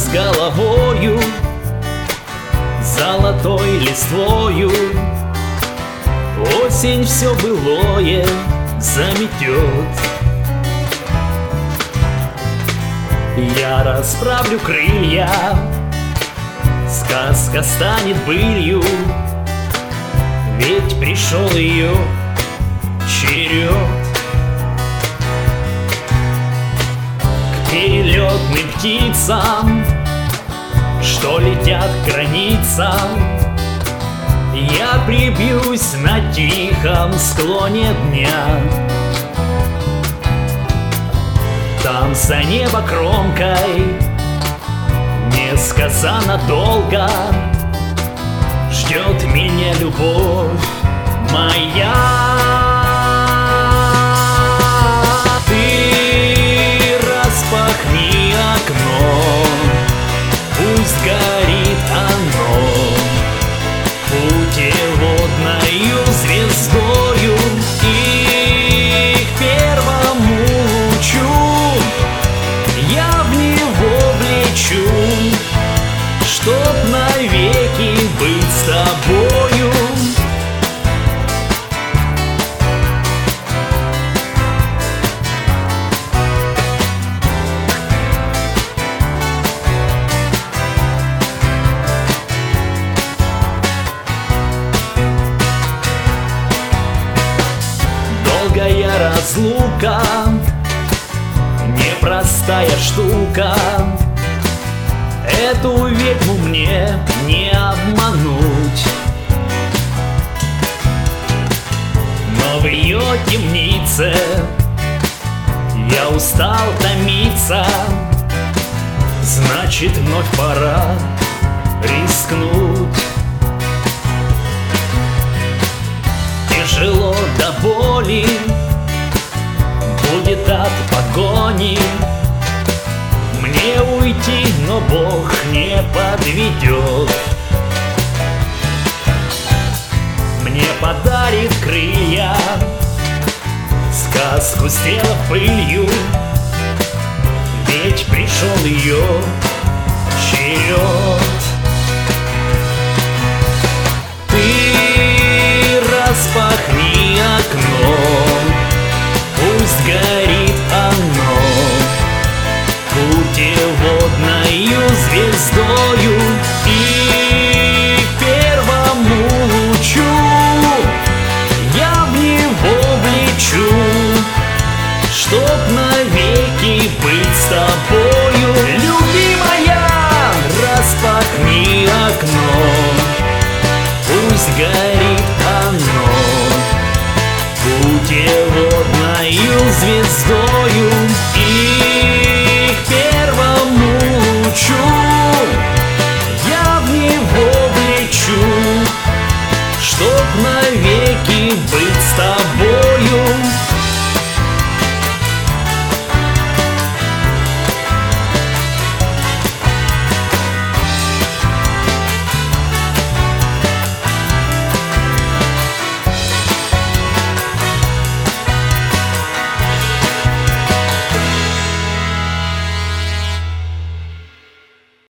с головою, золотой листвою. Осень все былое заметет. Я расправлю крылья, сказка станет былью, ведь пришел ее черед. К перелетным птицам, что летят к границам, я прибьюсь на тихом склоне дня. Там за небо кромкой несказанно долго ждет меня любовь моя. Ты распахни окно, пусть горит оно путеводною звездою, и к первому лучу я в него влечу, чтоб навеки быть с тобою. Долгая разлука, непростая штука, эту ведьму мне не обмануть. Но в ее темнице я устал томиться, значит, вновь пора рискнуть. Тяжело до боли будет от погони мне уйти, но Бог не подведет. Мне подарит крылья, сказку сделав пылью, ведь пришел ее черед. Ты распахни окно, пусть горит оно путеводною звездою, и к первому лучу я в него влечу, чтоб навеки быть